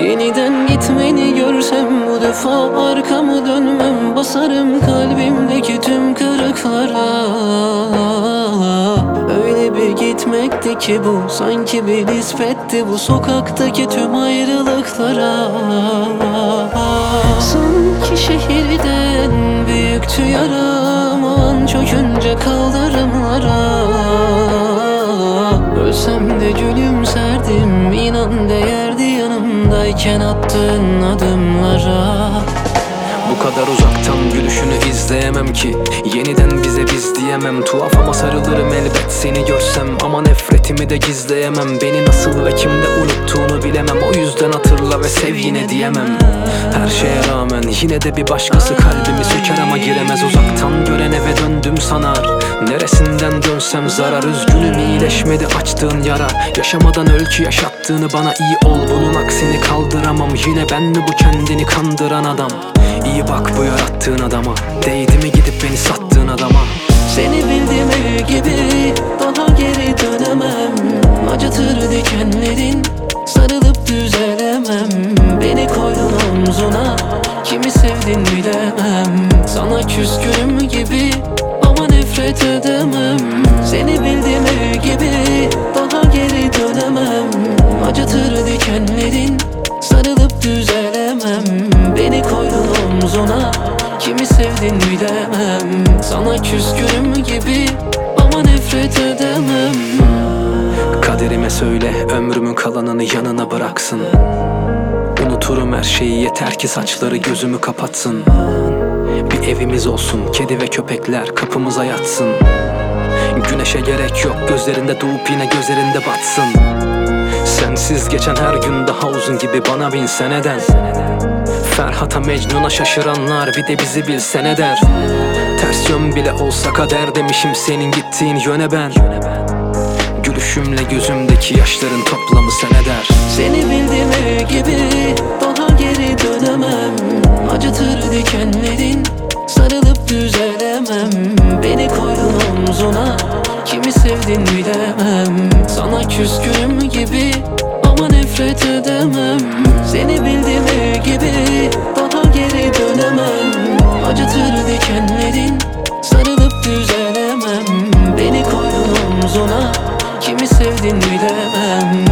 Yeniden gitmeni görsem bu defa arkamı dönmem. Basarım kalbimdeki tüm kırıklara. Öyle bir gitmekti ki bu, sanki bir nispetti bu sokaktaki tüm ayrılıklara. Sanki şehirden büyüktü yaram, o an çökünce kaldırımlara. Ölsem de gülümserdim, inan değerdi yanımdayken attığın adımlara. Bu kadar uzaktan gülüşünü izleyemem ki, yeniden bize biz diyemem. Tuhaf ama sarılırım elbet seni görsem, ama nefretimi de gizleyemem. Beni nasıl ve kimde unuttuğunu bilemem, o yüzden hatırla ve sev yine diyemem. Her şeye rağmen yine de bir başkası kalbimi söker ama giremez. Uzaktan gören eve döndüm sanar, neresinden dönsem zarar. Üzgünüm, iyileşmedi açtığın yara. Yaşamadan öl ki yaşattığını bana, iyi ol bunun aksini kaldıramam. Yine ben mi bu kendini kandıran adam? İyi bak bu yarattığın adama, değdi mi gidip beni sattığın adama? Seni bildiğim ev gibi daha geri dönemem. Acıtır dikenlerin, sarılıp düzelemem. Beni koydun omzuna, kimi sevdin bilemem. Sana küskünüm gibi ama nefret edemem. Seni bildiğim ev gibi daha geri dönemem. Acıtır dikenlerin, sarılıp düzelemem. Beni koydun omzuna, kimi sevdin bilemem. Sana küskünüm gibi ama nefret edemem. Kaderime söyle ömrümün kalanını yanına bıraksın. Unuturum her şeyi, yeter ki saçları gözümü kapatsın. Bir evimiz olsun, kedi ve köpekler kapımıza yatsın. Güneşe gerek yok, gözlerinde doğup yine gözlerinde batsın. Sensiz geçen her gün daha uzun gibi bana bin seneden. Ferhat'a Mecnun'a şaşıranlar bir de bizi bilsene der. Ters yön bile olsa kader demişim senin gittiğin yöne ben. Gülüşümle gözümdeki yaşların toplamı sen eder. Seni bildiğim ev gibi daha geri dönemem. Acıtır dikenlerin, sarılıp düzelemem. Beni koydun omzuna, kimi sevdin bilemem. Sana küskünüm gibi ama nefret edemem. Seni bildiğim ev gibi daha geri dönemem. Acıtır dikenlerin, sarılıp düzelemem. Beni koydun omzuna, kimi sevdin bilemem.